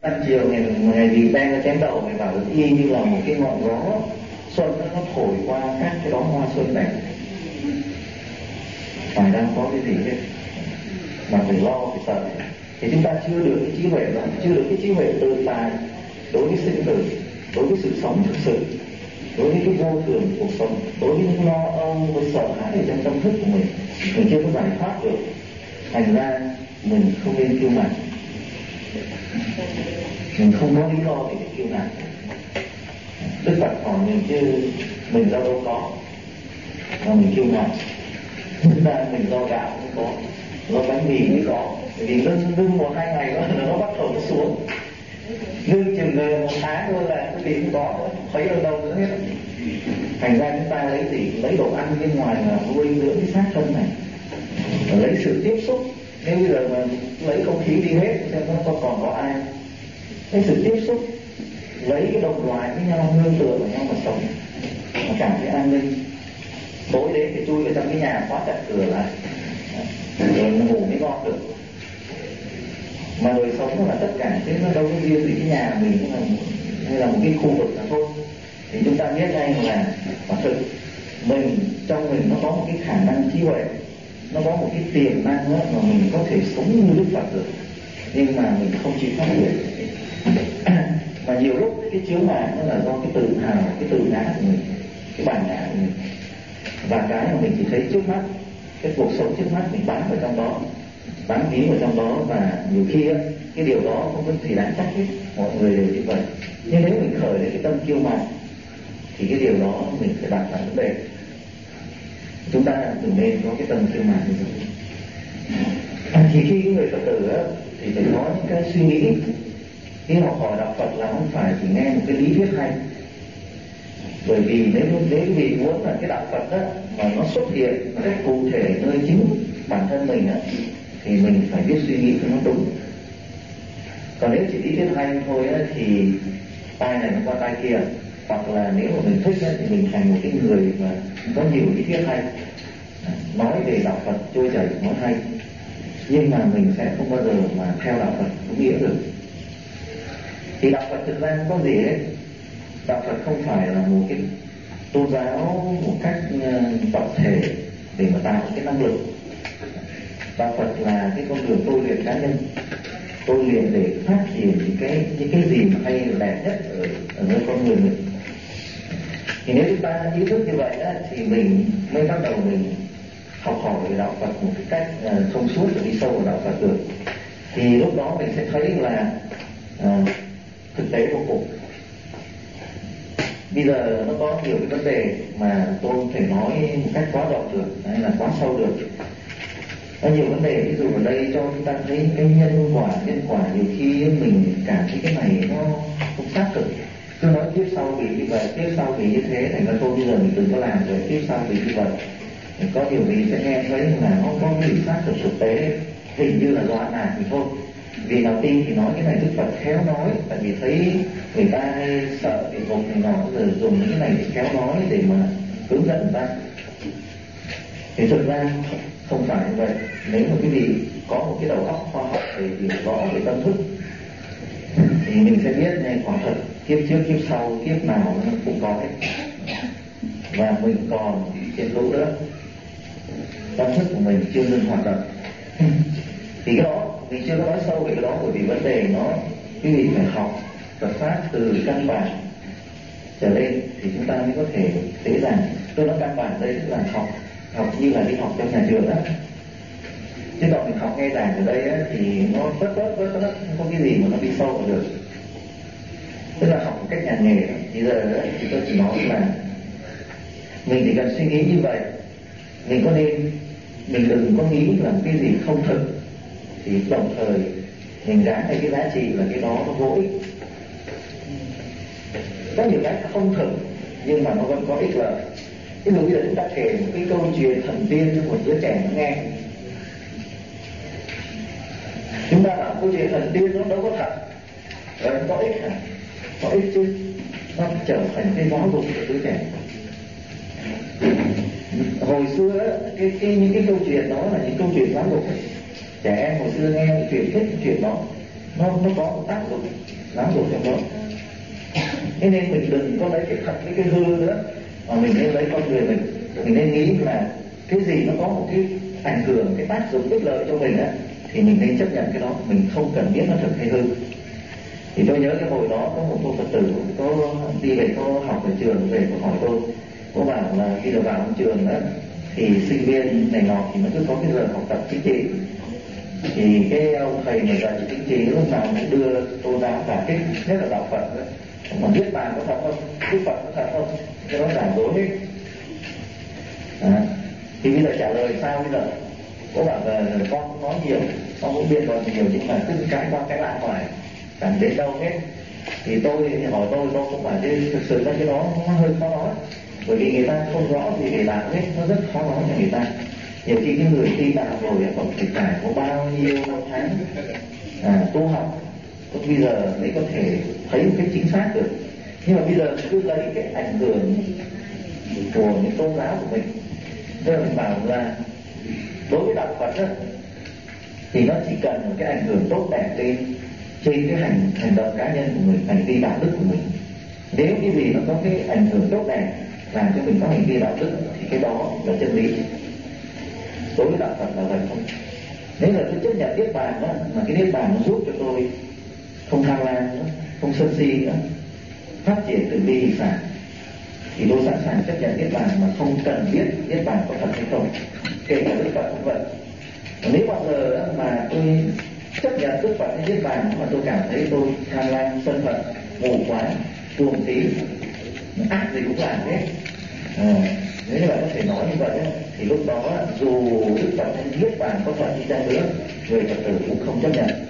chiều ngày vì đang ở chén đầu, mình bảo là y như là một cái ngọn gió xuân nó thổi qua các cái đóa hoa xuân đẹp. Phải đang có cái gì hết mà phải lo, phải sợ. Thì chúng ta chưa được cái trí huệ đó, chưa được cái trí huệ tự tại đối với sinh tử, đối với sự sống thực sự, đối với cái vô thường cuộc sống, đối với những lo âu với sợ hãi ở trong tâm thức của mình chưa có giải thoát được. Thành ra mình không nên kiêu mạn, mình không có lý do để kiêu mạn. Đức Phật hỏi mình chứ mình đâu có mà mình kiêu mạn. Chúng ta mình do gạo cũng có, do bánh mì mới có. Vì lưng 1-2 ngày đó nó bắt đầu nó xuống, lưng chừng 1 tháng thôi là cái gì cũng có, thấy ở đâu nữa hết. Thành ra chúng ta lấy gì? Lấy đồ ăn bên ngoài mà nuôi dưỡng cái xác thân này, lấy sự tiếp xúc. Nếu bây giờ mà lấy không khí đi hết xem nó còn có ai. Lấy sự tiếp xúc, lấy cái đồng loài với nhau, nương tựa vào nhau mà sống, mà cảm thấy an ninh. Tối đến thì chui vào trong cái nhà khóa chặt cửa lại, rồi ngủ mới ngon được. Mà đời sống là tất cả, chứ nó đâu có riêng gì cái nhà mình hay là một cái khu vực nào thôi. Thì chúng ta biết ngay là quả thực mình trong mình nó có một cái khả năng trí huệ, nó có một cái tiềm năng đó mà mình có thể sống như Đức Phật được, nhưng mà mình không chịu phát hiện. Mà nhiều lúc cái chướng ngại nó là do cái tự hào, cái tự ngã của mình, cái bản ngã của mình, và cái mà mình chỉ thấy trước mắt, cái cuộc sống trước mắt mình bám vào trong đó, bám víu vào trong đó. Và nhiều khi á, cái điều đó không có gì đáng trách hết, mọi người đều như vậy. Nhưng nếu mình khởi lên cái tâm kiêu mạn thì cái điều đó mình phải đặt lại vấn đề. Chúng ta đừng nên có cái tâm kiêu mạn như vậy. Thì khi cái người Phật tử á, thì phải có những cái suy nghĩ. Khi họ hỏi đạo Phật là không phải chỉ nghe một cái lý thuyết hay. Bởi vì nếu vì muốn là cái đạo Phật đó mà nó xuất hiện một cách cụ thể nơi chính bản thân mình á, thì mình phải biết suy nghĩ cho nó đúng. Còn nếu chỉ lý thuyết hay thôi á, thì tai này nó qua tai kia. Hoặc là nếu mà mình thích á, thì mình thành một cái người mà có nhiều lý thuyết hay, nói về đạo Phật trôi chảy, nói hay, nhưng mà mình sẽ không bao giờ mà theo đạo Phật đúng nghĩa được. Thì đạo Phật thực ra không có gì hết. Đạo Phật không phải là một cái tôn giáo một cách tập thể để mà tạo cái năng lực. Đạo Phật là cái con đường tôi luyện cá nhân, tôi luyện để phát triển những cái gì mà hay đẹp nhất ở nơi con người mình. Thì nếu chúng ta ý thức như vậy đó, thì mình mới bắt đầu mình học hỏi về đạo Phật một cái cách thông suốt và đi sâu vào đạo Phật được. Thì lúc đó mình sẽ thấy là thực tế vô cùng. Bây giờ nó có nhiều cái vấn đề mà tôi không thể nói một cách quá rộng được hay là quá sâu được. Có nhiều vấn đề, ví dụ ở đây cho chúng ta thấy cái nhân quả nhiều khi mình cảm thấy cái này nó không xác thực. Cứ nói tiếp sau vì như vậy, tiếp sau vì như thế, thành ra tôi bây giờ mình đừng có làm rồi, tiếp sau vì như vậy. Có nhiều vị sẽ nghe thấy là nó có cái xác thực tế, hình như là do ăn nạt thì thôi. Vì nào tin thì nói cái này Đức Phật khéo nói, tại vì thấy người ta hay sợ bị gục này nọ, rồi dùng những cái này để khéo nói để mà hướng dẫn người ta. Thì thực ra không phải như vậy. Nếu mà quý vị có một cái đầu óc khoa học để hiểu rõ về tâm thức thì mình sẽ biết này, quả thật kiếp trước kiếp sau kiếp nào nó cũng có hết, và mình còn trên lũ nữa, tâm thức của mình chưa ngừng hoạt động. Thì cái đó mình chưa có nói sâu về cái đó, bởi vì vấn đề nó quý vị phải học Phật pháp từ căn bản trở lên thì chúng ta mới có thể dễ dàng. Tôi nói căn bản đây tức là học như là đi học trong nhà trường đó. Chứ còn mình học nghe giảng ở đây á, thì nó vất không có cái gì mà nó đi sâu vào được. Tức là học một cách nhà nghề. Bây giờ thì tôi chỉ nói là mình chỉ cần suy nghĩ như vậy, mình đừng có nghĩ là cái gì không thực, thì đồng thời mình gán hay cái giá trị là cái đó nó vô ích. Có nhiều cái không thực nhưng mà nó vẫn có ích lợi. Ví dụ bây giờ chúng ta kể một cái câu chuyện thần tiên cho một đứa trẻ nó nghe. Chúng ta bảo câu chuyện thần tiên nó đâu có thật, và nó có ích hả? Có ích chứ, nó trở thành cái giáo dục của đứa trẻ. Hồi xưa những cái câu chuyện đó là những câu chuyện giáo dục. Trẻ em hồi xưa nghe chuyện thích chuyện đó, nó có một tác dụng giáo dục trong đó. Thế nên mình đừng có lấy cái thật với cái hư nữa, mà mình nên lấy con người mình nên nghĩ là cái gì nó có một cái ảnh hưởng, cái tác dụng ích lợi cho mình á, thì mình nên chấp nhận cái đó, mình không cần biết nó thật hay hư. Thì tôi nhớ cái hồi đó có một cô Phật tử có đi về, có học ở trường về, có hỏi tôi, cô bảo là khi được vào trường đó thì sinh viên này nọ thì nó cứ có cái giờ học tập chính trị, thì cái ông thầy này dạy chính trị lúc nào cũng đưa tôn giáo cả cái nhất là đạo Phật đó. Mà biết bàn có thật không, Đức Phật có thật không, cái đó giả dối hết. Thì bây giờ trả lời sao bây giờ? Cô bảo là con nói nhiều, con cũng biết rồi nhiều, nhưng mà cứ cái qua cái lại hoài chẳng đến đâu hết. Thì tôi hỏi tôi cũng bảo chứ thực sự ra cái đó nó hơi khó nói, bởi vì người ta không rõ gì về đạo hết, nó rất khó nói cho người ta. Nhiều khi cái người tin đạo rồi còn phải trải có bao nhiêu tháng tu học, bây giờ mới có thể thấy một cái chính xác được. Nhưng mà bây giờ cứ lấy cái ảnh hưởng của những tôn giáo của mình, tức là mình bảo là đối với đạo Phật đó, thì nó chỉ cần một cái ảnh hưởng tốt đẹp trên cái hành động cá nhân của mình, hành vi đạo đức của mình. Nếu cái gì nó có cái ảnh hưởng tốt đẹp làm cho mình có hành vi đạo đức thì cái đó là chân lý. Đối với đạo Phật là vậy không? Nếu là tôi chấp nhận niết bàn đó, mà cái niết bàn nó giúp cho tôi không tham lam nữa, không sân si nữa, phát triển từ bi hỷ xả, thì tôi sẵn sàng chấp nhận niết bàn mà không cần biết niết bàn có thật hay không. Kể cả Đức Phật cũng vậy. Nếu bao giờ mà tôi chấp nhận Đức Phật hay niết bàn mà tôi cảm thấy tôi tham lam, sân hận, mù quáng, cuồng tín, ác gì cũng làm hết, nếu như bạn có thể nói như vậy thì lúc đó dù Đức Phật hay niết bàn có thật đi chăng nữa, người Phật tử cũng không chấp nhận.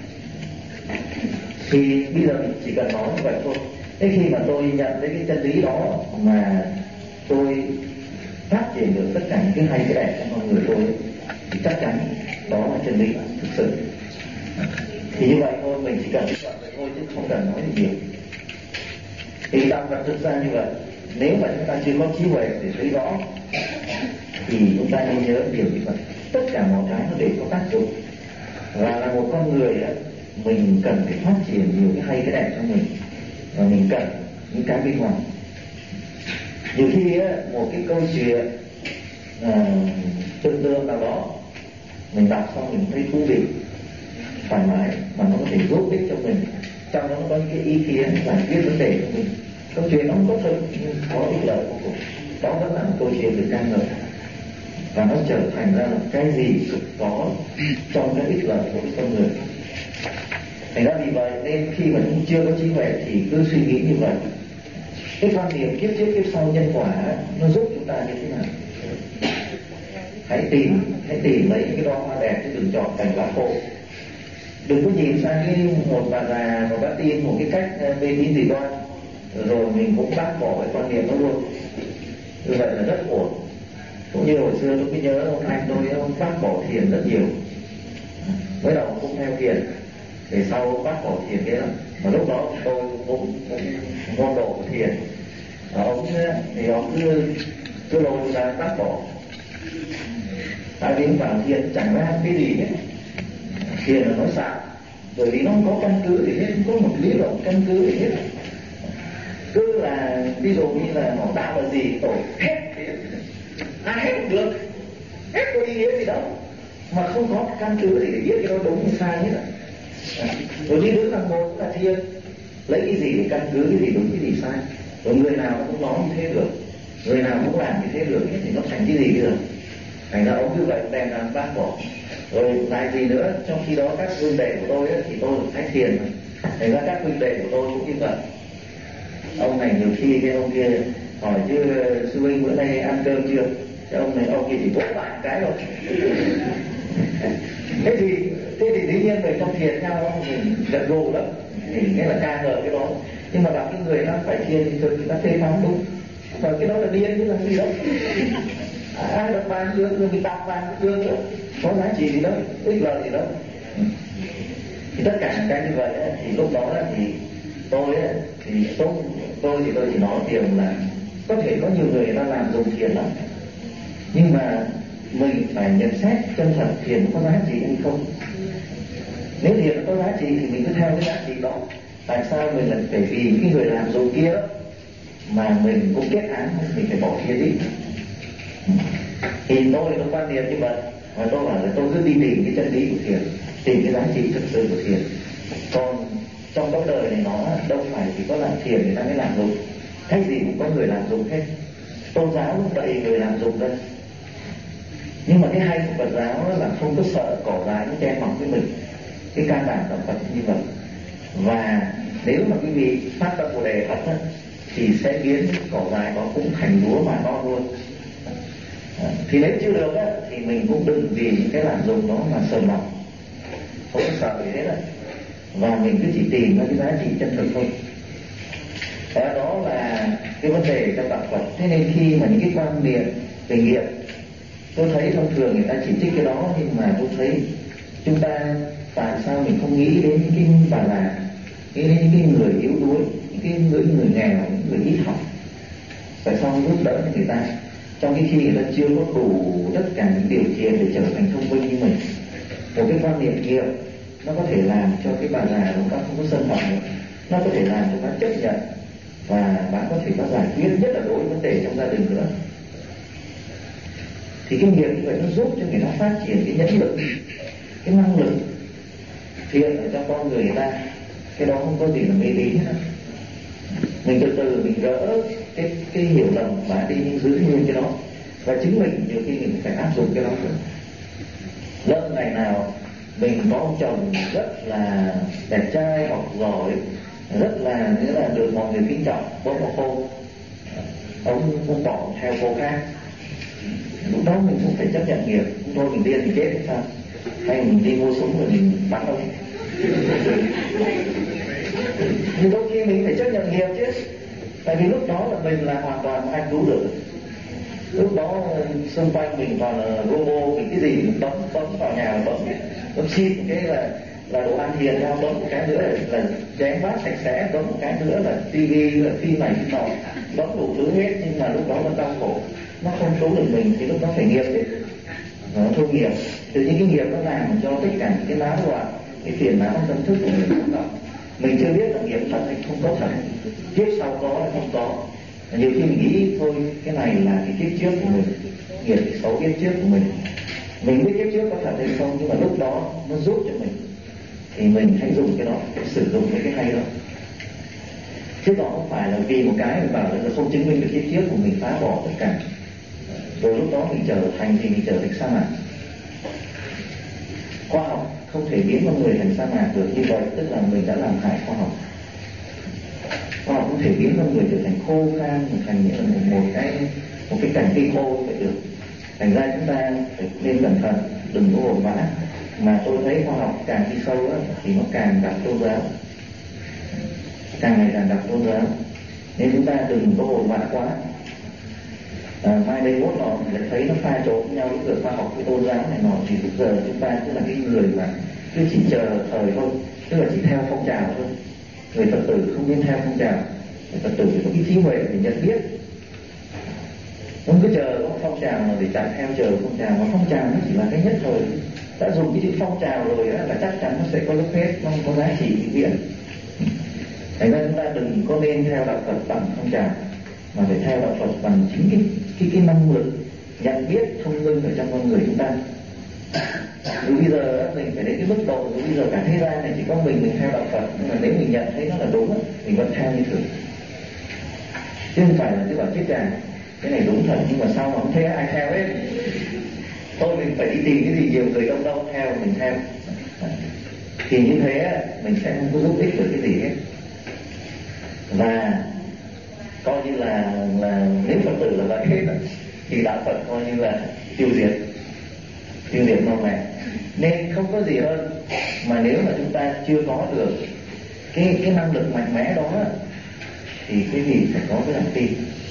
Thì bây giờ mình chỉ cần nói như vậy thôi. Thế khi mà tôi nhận thấy cái chân lý đó mà tôi phát triển được tất cả những cái hay cái đẹp trong con người tôi, thì chắc chắn đó là chân lý thực sự. Thì như vậy thôi, mình chỉ cần biết vậy thôi chứ không cần nói gì nhiều. Thì đạo Phật thực ra như vậy. Nếu mà chúng ta chưa có trí huệ để thấy rõ thì chúng ta nên nhớ điều như vậy. Tất cả mọi cái nó đều có tác dụng. Và là một con người á, mình cần phải phát triển nhiều cái hay cái đẹp trong mình, và mình cần những cái bên ngoài. Nhiều khi á, một cái câu chuyện tương đương nào đó mình đọc xong mình thấy thú vị, thoải mái, mà nó có thể giúp ích cho mình, trong đó nó có những cái ý kiến giải quyết vấn đề của mình. Câu chuyện nó không có thực nhưng có ích lợi của cuộc. Đó vẫn là một câu chuyện được ca ngợi, và nó trở thành ra là cái gì cũng có trong cái ích lợi của con người. Thành ra vì vậy nên khi mà chúng chưa có trí huệ thì cứ suy nghĩ như vậy. Cái quan niệm kiếp trước kiếp sau nhân quả nó giúp chúng ta như thế nào? Hãy tìm mấy cái đóa hoa đẹp chứ đừng chọn cảnh lá khô. Đừng có nhìn sang cái một bà già mà đã tin một cái cách mê tín dị đoan rồi mình cũng bác bỏ cái quan niệm đó luôn. Như vậy là rất ổn. Cũng như hồi xưa tôi cứ nhớ ông anh tôi, ông bác bỏ thiền rất nhiều. Mới đầu cũng theo thiền, về sau bác bỏ thiền kia lắm. Mà lúc đó tôi cũng môn đồ của thiền. Ông cứ lôi ra bác bỏ. Tại vì ông bảo thiền chẳng ra cái gì hết. Thiền là nói xạo, bởi vì nó không có căn cứ gì hết, không có một lý luận căn cứ gì hết. Cứ là ví dụ như là họ đạo là gì, tổ hết hết cũng được, hết có ý nghĩa gì đâu, mà không có căn cứ gì để biết cái đó đúng hay sai hết. Rồi đi đứng làm một là thiền, lấy cái gì để căn cứ cái gì đúng cái gì sai. Rồi người nào cũng nói như thế được, người nào cũng làm như thế được thì nó thành cái gì bây giờ? Thành ra ông như vậy đem làm bác bỏ. Rồi lại gì nữa, trong khi đó các huynh đệ của tôi ấy, thì tôi thái thiền, thành ra các huynh đệ của tôi cũng như vậy. Ông này nhiều khi cái ông kia hỏi chứ sư huynh bữa nay ăn cơm chưa? Cái ông này ông kia chỉ vỗ lại cái rồi. Thế thì dĩ nhiên về trong thiền nhau mình giật gù lắm, thì nghĩa là ca ngợi cái đó. Nhưng mà gặp cái người nó phải thiền thì thực nó phê phán đúng. Và cái đó là điên chứ là gì đâu. Ai đọc bàn dương rồi mình đọc bàn dương nữa, có giá trị gì đâu, ích lợi gì đâu. Thì tất cả cái như vậy ấy, thì lúc đó thì tôi chỉ nói điều là có thể có nhiều người ta làm dùng thiền lắm, nhưng mà mình phải nhận xét chân thật thiền có giá trị hay không. Nếu thiền nó có giá trị thì mình cứ theo cái giá trị đó. Tại sao mình lại phải vì cái người làm dụng kia đó mà mình cũng kết án, mình phải bỏ kia đi? Thì tôi quan niệm như vậy, và tôi bảo là tôi cứ đi tìm cái chân lý của thiền, tìm cái giá trị thực sự của thiền. Còn trong cái đời này nó đâu phải chỉ có làm thiền người ta mới làm dụng, cái gì cũng có người làm dụng hết. Tôn giáo cũng đầy người làm dụng đây. Nhưng mà cái hay của Phật giáo là không có sợ cỏ dại nó che mọc với mình, cái căn bản của Phật như vậy. Và nếu mà quý vị phát tâm Bồ Đề thật thì sẽ biến cỏ dại đó cũng thành lúa mà ngon luôn. Thì nếu chưa được thì mình cũng đừng vì những cái làm dụng đó mà sờn lòng, không có sợ gì hết rồi. Và mình cứ chỉ tìm ra cái giá trị chân thực thôi. Đó là cái vấn đề trong đạo Phật. Thế nên khi mà những cái quan niệm về nghiệp, tôi thấy thông thường người ta chỉ trích cái đó, nhưng mà tôi thấy chúng ta tại sao mình không nghĩ đến những cái bà là nghĩ đến những cái người yếu đuối, những cái người nghèo, những người ít học, tại sao không giúp đỡ người ta, trong khi người ta chưa có đủ tất cả những điều kiện để trở thành thông minh như mình. Một cái quan niệm nghiệp nó có thể làm cho cái bà già của các không có sân hận nữa, nó có thể làm cho các chấp nhận, và bạn có thể có giải quyết, nhất là đối với vấn đề trong gia đình nữa. Thì cái nghiệp như vậy nó giúp cho người ta phát triển cái nhẫn lực, cái năng lực thiện ở trong con người ta. Cái đó không có gì là mê tín hết. Mình từ từ mình gỡ cái hiểu lầm và đi giữ nguyên cái đó, và chính mình nhiều khi mình phải áp dụng cái đó rồi. Lỡ ngày nào mình có ông chồng rất là đẹp trai, học giỏi, rất là nghĩa là được mọi người kính trọng, bỗng một hôm ông bỏ theo cô khác, lúc đó mình cũng phải chấp nhận nghiệp. Thôi mình điên thì chết hay sao, hay mình đi mua súng rồi mình bắn ông? Nhưng đôi khi mình phải chấp nhận nghiệp chứ, tại vì lúc đó là mình là hoàn toàn không ai cứu được. Lúc đó xung quanh mình toàn là robot, mình cái gì mình bấm vào nhà, bấm xịt cái là đồ ăn hiền nhau, bấm một cái nữa là chén bát sạch sẽ, bấm một cái nữa là tivi, là phim này phim nọ, bấm đủ thứ hết. Nhưng mà lúc đó nó đau khổ, nó không cứu được mình, thì lúc đó phải nghiệp chứ. Nó thôi nghiệp, từ những cái nghiệp nó làm cho tất cả những cái náo loạn, cái phiền não tâm thức của mình không động. Mình chưa biết là nghiệp thật hay không có thật, kiếp sau có hay không có. Nhiều khi mình nghĩ thôi cái này là cái kiếp trước của mình, nghiệp xấu kiếp trước của mình biết kiếp trước có thật hay không, nhưng mà lúc đó nó giúp cho mình thì mình hãy dùng cái đó để sử dụng cái hay đó. Chứ đó không phải là vì một cái mình bảo là không chứng minh được kiếp trước của mình, phá bỏ tất cả, rồi lúc đó mình trở thành sa mạc. Khoa học không thể biến con người thành sa mạc được như vậy, tức là mình đã làm hại khoa học. Khoa học không thể biến con người trở thành khô khan, thành một cái cảnh cây khô vậy được. Thành ra chúng ta phải nên cẩn thận, đừng có vội vã. Mà tôi thấy khoa học càng đi sâu thì nó càng đặt tôn giáo, càng ngày càng đặt tôn giáo, nên chúng ta đừng có vội vã quá. Mai đây mốt nọ lại thấy nó pha trộn nhau lúc giờ khoa học với tôn giáo này nọ, thì lúc giờ chúng ta cứ là cái người mà cứ chỉ chờ thời thôi, tức là chỉ theo phong trào thôi. Người Phật tử không nên theo phong trào, người Phật tử phải có cái trí huệ để nhận biết, không cứ chờ có phong trào mà để chạy theo chờ phong trào. Mà phong trào nó chỉ là cái nhất thời, đã dùng cái chữ phong trào rồi là chắc chắn nó sẽ có lúc hết, nó không có giá trị vĩnh viễn. Thành ra chúng ta đừng có nên theo đạo Phật bằng phong trào, mà phải theo đạo Phật bằng chính cái năng lực nhận biết thông minh ở trong con người chúng ta. Vì bây giờ mình phải đến cái mức độ, bây giờ cả thế gian này chỉ có mình theo đạo Phật, nhưng mà nếu mình nhận thấy nó là đúng mình vẫn theo như thường, chứ không phải là cái bảo chết chàng cái này đúng thật nhưng mà sao mà không thấy ai theo hết. Thôi mình phải đi tìm cái gì nhiều người đông theo mình theo, thì như thế mình sẽ không có giúp ích được cái gì hết. Và coi như là nếu Phật tử là vậy hết thì đạo Phật coi như là tiêu diệt non này. Nên không có gì hơn mà nếu mà chúng ta chưa có được cái năng lực mạnh mẽ đó thì cái gì phải có cái lòng tin.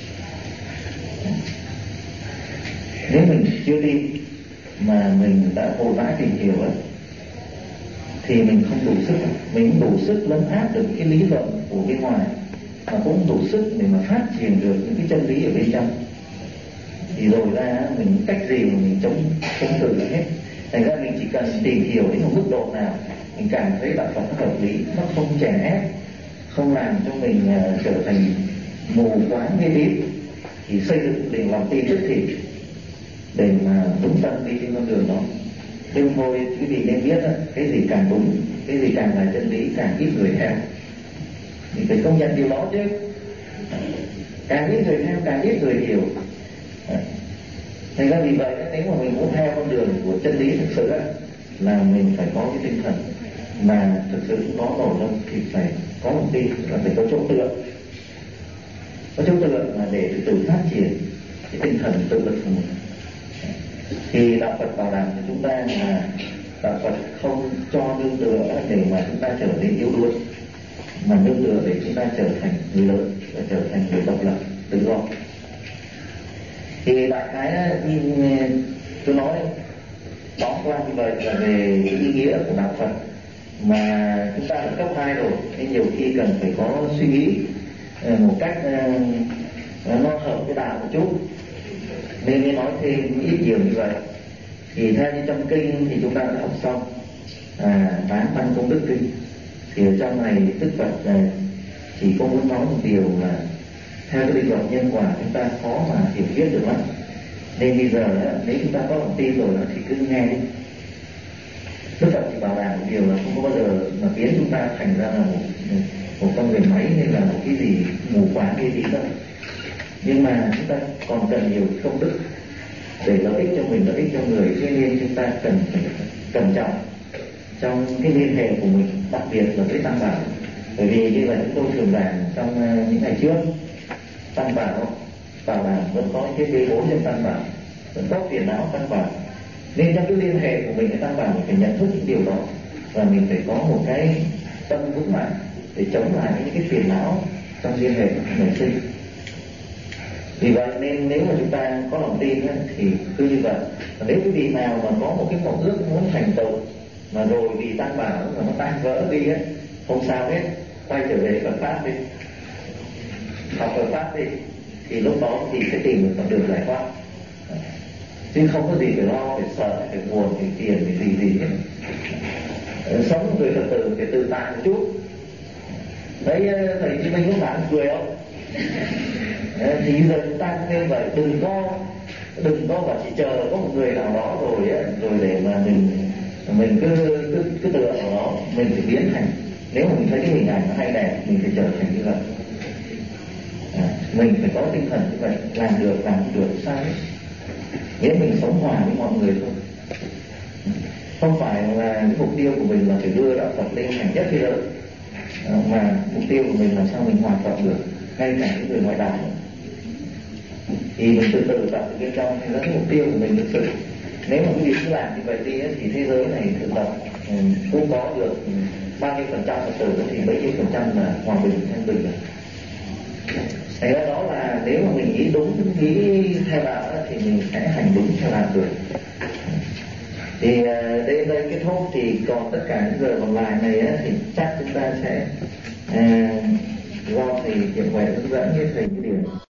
Nếu mình chưa tin mà mình đã vội vã tìm hiểu thì mình không đủ sức, mình không đủ sức lấn át được cái lý luận của bên ngoài, mà cũng đủ sức để mà phát triển được những cái chân lý ở bên trong. Thì rồi ra mình cách gì mà mình chống cự hết. Thành ra mình chỉ cần tìm hiểu đến một mức độ nào mình càng thấy đạo Phật nó hợp lý, nó không chèn ép, không làm cho mình trở thành mù quáng mê tín, thì xây dựng liền lòng tin tức thì để mà đúng tâm đi trên con đường đó. Nhưng thôi quý vị nên biết đó, cái gì càng đúng, cái gì càng là chân lý, càng ít người theo. Mình phải công nhận điều đó chứ. Càng ít người theo, càng ít người hiểu. Thành ra vì vậy nếu mà mình muốn theo con đường của chân lý thực sự là mình phải có cái tinh thần mà thực sự có nổi không, thì phải có một tin là phải có chỗ tựa. Có chỗ tựa là để tự phát triển cái tinh thần tự lực của mình. Thì đạo Phật bảo đảm cho chúng ta là đạo Phật không cho nương tựa để mà chúng ta trở nên yếu đuối, mà nương tựa để chúng ta trở thành người lớn và trở thành người độc lập, tự do. Thì đại khái tôi nói tóm qua như vậy là về ý nghĩa của đạo Phật, mà chúng ta ở cấp 2 rồi nên nhiều khi cần phải có suy nghĩ một cách nó hợp với đạo một chút, nên mới nói thêm ít nhiều như vậy. Thì theo như trong kinh thì chúng ta đã học xong Bán Văn Công Đức Kinh, thì ở trong này Đức Phật chỉ có muốn nói một điều là theo cái định luật nhân quả chúng ta khó mà hiểu biết được lắm, nên bây giờ nếu chúng ta có lòng tin rồi thì cứ nghe đi. Đức Phật chỉ bảo đảm một điều là không có bao giờ mà biến chúng ta thành ra là một con người máy hay là một cái gì mù quáng hay gì đâu. Nhưng mà chúng ta còn cần nhiều công đức để lợi ích cho mình, lợi ích cho người, cho nên chúng ta cần phải cẩn trọng trong cái liên hệ của mình, đặc biệt là với Tam Bảo. Bởi vì như vậy chúng tôi thường giảng trong những ngày trước, Tam Bảo bảo đảm vẫn có cái bê bối trong Tam Bảo, vẫn có phiền não Tam Bảo, nên trong cái liên hệ của mình với Tam Bảo mình phải nhận thức những điều đó, và mình phải có một cái tâm vững mạnh để chống lại những cái phiền não trong liên hệ nảy sinh. Vì vậy nên nếu mà chúng ta có lòng tin thì cứ như vậy. Và nếu cái vị nào mà có một cái mộng ước muốn thành tựu mà rồi vì Tam Bảo mà nó tan vỡ đi không sao hết, quay trở về Phật pháp đi, học Phật pháp đi, thì lúc đó thì sẽ tìm được con đường giải thoát, chứ không có gì phải lo, phải sợ, phải buồn, phải tiền, phải gì hết. Sống người Phật tử phải tự tại một chút. Đấy, thầy Chí Minh lúc nào cười không? Thì bây giờ chúng ta nên vậy, đừng có mà chỉ chờ có một người nào đó rồi để mà mình cứ tựa vào đó, mình phải biến thành. Nếu mà mình thấy cái hình ảnh nó hay đẹp, mình phải trở thành như vậy. Mình phải có tinh thần như vậy, làm được sao hết. Nếu mình sống hòa với mọi người thôi, không phải là cái mục tiêu của mình là phải đưa đạo Phật lên thành nhất thế giới, mà mục tiêu của mình là sao mình hòa thuận được ngay cả những người ngoại đạo. Thì mình từ từ tạo bên trong thì đó cái mục tiêu của mình thực sự. Nếu mà quý vị cứ làm như vậy đi thì thế giới này thực tập cũng có được bao nhiêu phần trăm Phật tử thì bấy nhiêu phần trăm là hòa bình thanh bình rồi. Thế đó là nếu mà mình nghĩ đúng, nghĩ theo đạo thì mình sẽ hành đúng theo đạo được. Thì đây kết thúc, thì còn tất cả những giờ còn lại này thì chắc chúng ta sẽ do thầy Thiện Huệ hướng dẫn như thầy cái điều